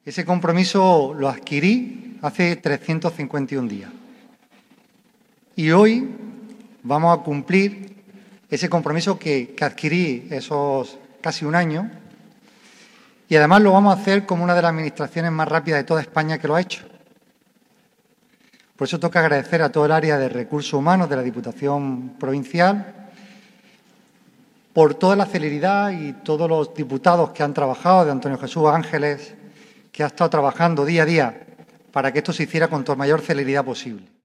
Ese compromiso lo adquirí hace 351 días. Y hoy vamos a cumplir ese compromiso que adquirí esos casi un año. Y además lo vamos a hacer como una de las administraciones más rápidas de toda España que lo ha hecho. Por eso toca agradecer a todo el área de recursos humanos de la Diputación Provincial por toda la celeridad y todos los diputados que han trabajado, de Antonio Jesús Ángeles, que ha estado trabajando día a día para que esto se hiciera con toda mayor celeridad posible.